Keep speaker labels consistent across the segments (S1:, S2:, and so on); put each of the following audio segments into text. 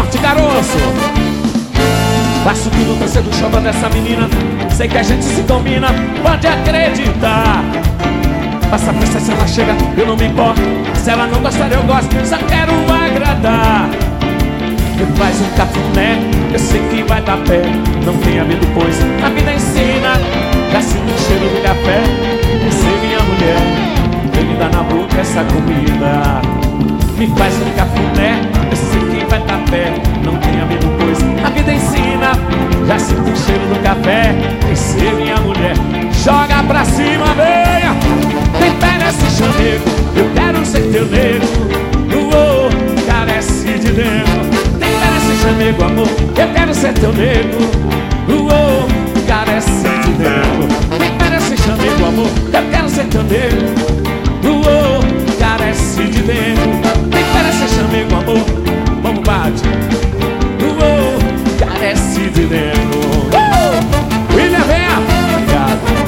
S1: forte caroço. Faço tudo pra ser do xodó dessa menina. Sei que a gente se combina, pode acreditar. Passa a pressa se ela chega, eu não me importo. Se ela não gostar eu gosto, só quero agradar. Me faz um cafuné, eu sei que vai dar pé. Não tenha medo pois a vida ensina. Já sinto o cheiro do café, ser minha mulher. Vem me dar na boca essa comida. Me faz um cafuné, eu sei que vai dar pé. Não tenha medo pois a vida ensina. Já sinto o cheiro do café, ser minha mulher. Joga pra cima, venha. Tem pé nesse chamego, eu quero ser teu nego. Uou, carece de dentro. Tem pé nesse chamego, amor, eu quero ser teu nego. Uou, carece de dentro. Tem pé nesse chamego, amor, eu quero ser teu nego. Uou, carece de dentro. Tem pé nesse chamego, amor, vamos bate. Uou, carece de dentro. William, venha. Obrigado.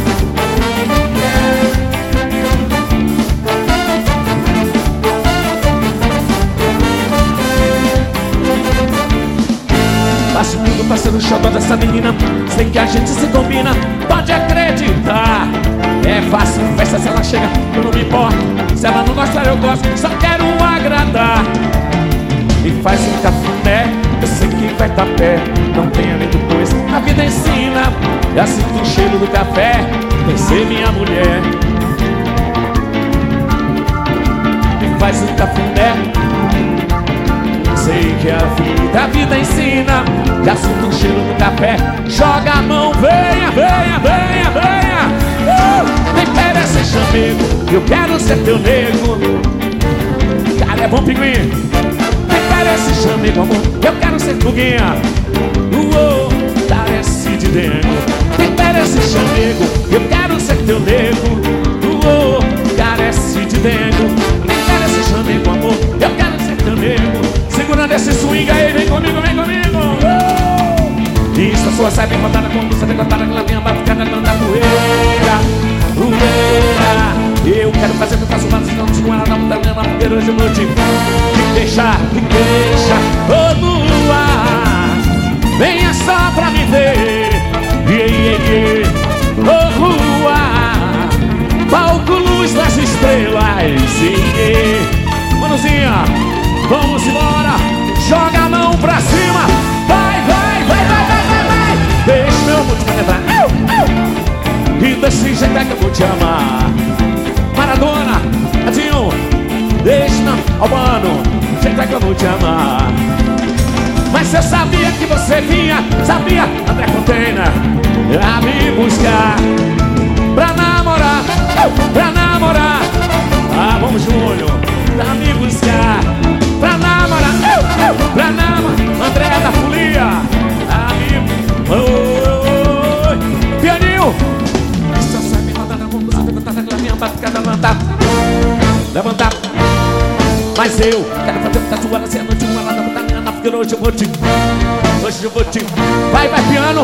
S1: Faço tudo pra ser o xodó dessa menina. Sei que a gente se combina, pode acreditar. É fácil, festa se ela chega, eu não me importo. Se ela não gostar eu gosto, só quero agradar. Me faz um cafuné, eu sei que vai dar pé. Não tenha medo pois a vida ensina. Já sinto o cheiro do café, vem ser minha mulher. Me faz um cafuné, sei que a vida ensina. Já sinto o cheiro do café. Joga a mão, venha, venha, venha, venha. Tem pé nesse chamego, eu quero ser teu nego. Cara, é bom pinguim. Tem pé nesse chamego, amor, eu quero ser foguinha. Uou, carece de dentro. Tem pé nesse chamego, eu quero ser teu nego. Uou, carece de dentro. Tem pé nesse chamego, amor, eu quero ser teu nego. Segurando esse swing aí, vem comigo, vem comigo. Isso, a sua sai bem botada com você, decotada que lá vem a batucada da poeira. Poeira. Eu quero fazer que eu faço mais, não te com ela na montanha, na poeira. Hoje eu vou te deixar, ô lua, venha só pra me ver. Ô lua, palco luz das estrelas. Manozinha, vamos embora, joga a mão pra cima. Vai, vai, vai, vai, vai, vai, vai. Deixa meu amor te penetrar. E desse jeito é que eu vou te amar. Maradona, Adinho, deixa não, Albano, jeito é que eu vou te amar. Mas eu sabia que você vinha, sabia, André Container, a me buscar pra namorar, pra namorar. Ah, vamos Júnior, pra me buscar pra namorar, pra namorar. André da Folia, amigo. Oi, pianinho. Isso eu sabe mandar na mão, você levantar aquela minha batucada, levantar, levantar. Mas eu quero fazer tatuagem assim a noite, uma lá da minha na, porque hoje eu vou te, hoje eu vou te. Vai, vai piano.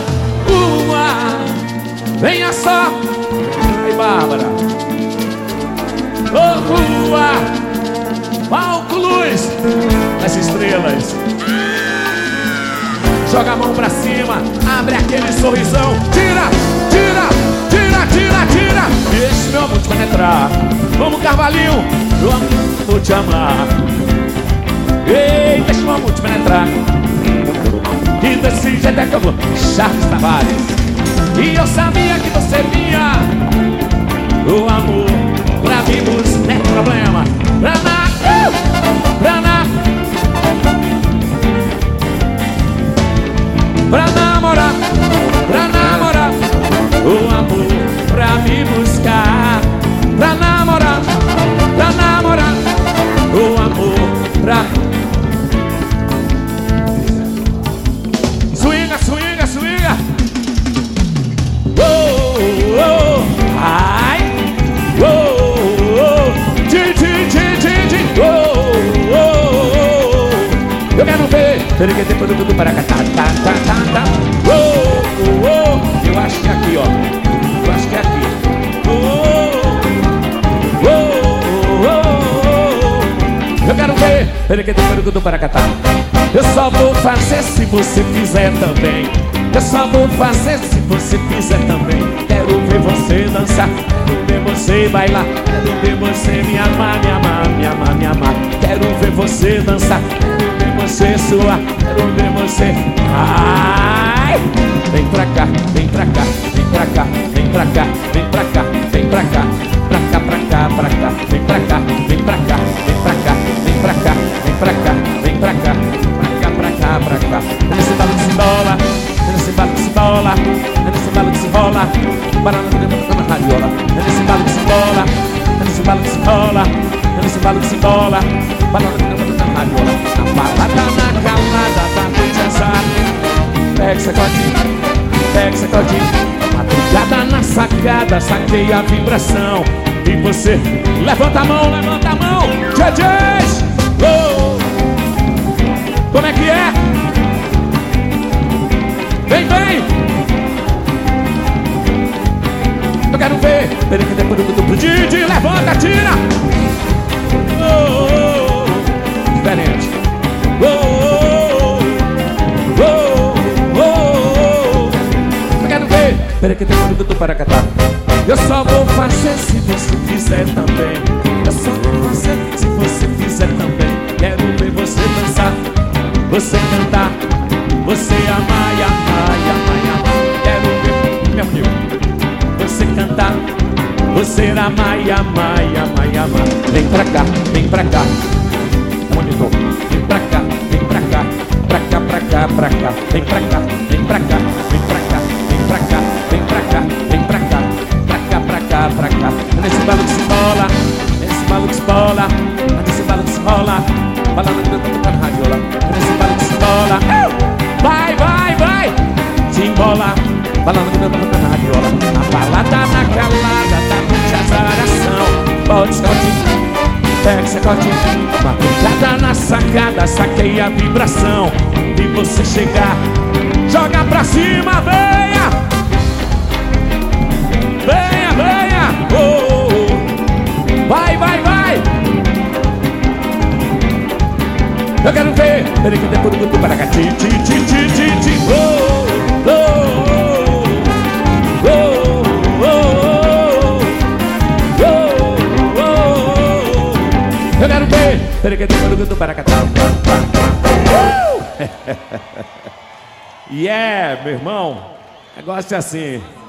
S1: Venha só. Aí, Bárbara. Lua, palco luz das estrelas. Joga a mão pra cima, abre aquele sorrisão. Tira, tira, tira, tira, tira. Deixa meu amor te penetrar. Vamos, Carvalhinho, vou te amar. Ei, deixa meu amor te penetrar. E desse jeito é que eu vou. Charles Tavares. E eu sabia que você vinha. O amor pra vivos não é problema. Pra namorar, pra namorar. O amor pra me buscar. Pra namorar, pra namorar. O amor pra... Swinga, swinga, swinga. Oh, oh, ai. Oh, oh, ti, ti, ti, ti, ti. Oh, oh, oh. Eu quero ver. Peraí, depois do para cá. Tá, tá, tá, tá, tá. Oh, oh, oh. Eu acho que é aqui, ó. Eu acho que é aqui. Oh, oh, oh, oh, oh. Eu quero ver. perequete, perequete, paracatá. Eu só vou fazer se você fizer também. Eu só vou fazer se você fizer também. Quero ver você dançar, quero ver você bailar, quero ver você me amar, me amar, me amar, me amar. Quero ver você dançar, quero ver você suar, quero ver você. Ai! Vem pra cá, vem pra cá, vem pra cá, vem pra cá, vem pra cá, vem pra cá, pra cá, pra cá, pra cá, vem pra cá, vem pra cá, vem pra cá, vem pra cá, vem pra cá, vem pra cá, pra cá, pra cá, pra cá. Nesse balo que se bola, nesse balo que se bola, nesse balo que se rola, parando na radiola. Nesse balo que se bola, nesse balo que se rola, nesse balo que se bola, parando na radiola. A balada na calada da noite azar. Pega sacodinho, pega sacodinho. Madrugada na sacada, saquei a vibração. E você, levanta a mão, levanta a mão. DJs, oh. Como é que é? Vem, vem. Eu quero ver. Peraí que depois do Didi, levanta, tira. Oh, oh, oh. Diferente. Oh, oh, oh, oh, oh. Eu quero ver. Peraí que depois do paracatá. Eu só vou fazer se você fizer também. Eu só vou fazer se você fizer também. Quero ver você dançar, você cantar, você amar e amar e amar e amar. Quero ver, meu amigo, você cantar, você amar e amar e amar e amar. Vem pra cá, vem pra cá, monitor. Vem pra cá, vem pra cá, pra cá, pra cá, pra cá. Vem pra cá, vem pra cá, vem pra cá, vem pra cá, vem pra cá, vem pra cá, pra cá, pra cá, pra cá. Nesse balo que se bola, nesse balo que se bola, nesse balo que se rola, balando na radiola. Nesse balo que se bola, vai, vai, vai, se embola, balando na radiola. A balada na calada da noite azaração. Bote escotinho, pega sacotinho. Madrugada na sacada, saquei a vibração. E você chegar, joga pra cima, venha, venha, venha, oh, oh, oh. Vai, vai, vai. Eu quero ver. Peraí que depois do para cá. Ti, ti, ti, ti, ti, ti. Oh, oh, oh, oh, oh, oh. Eu quero ver. Peraí que depois do para cá. Yeah, meu irmão. Negócio é assim.